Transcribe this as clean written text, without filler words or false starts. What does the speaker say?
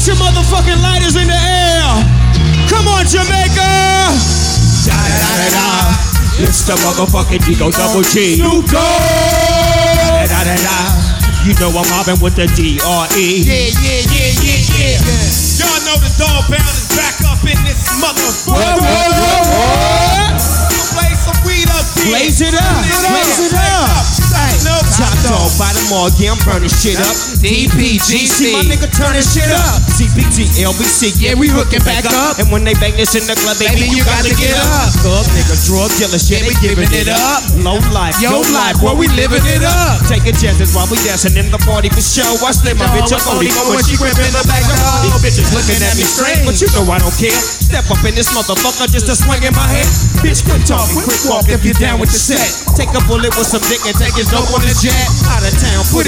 Put your motherfucking lighters in the air. Come on, Jamaica. Da da da da. It's the motherfucking Digo Double G. Snoop Dogg. Da da da da. You know I'm mobbing with the D.R.E. Yeah. Y'all know the dog pound is back up in this motherfucker. Play some weed up here. Blaze it up. Top dog by the mall, yeah, I'm burning shit up. DPGC, my nigga turning shit up. CPT, LBC, yeah, we hooking back up. And when they bang this in the club, baby, you gotta get up. Thug nigga, drug dealer, shit, we giving it up. Low life, yo life, boy, we living it up. Taking chances while we dancing in the party for show. I slip my bitch up on when she gripping the back door. These bitches looking at me strange, but you know I don't care. Step up in this motherfucker just to swing in my head. Bitch, quit talking, quick walk if you're down with the set. Take a bullet with some dick and take his dope on the jet. Out of town, put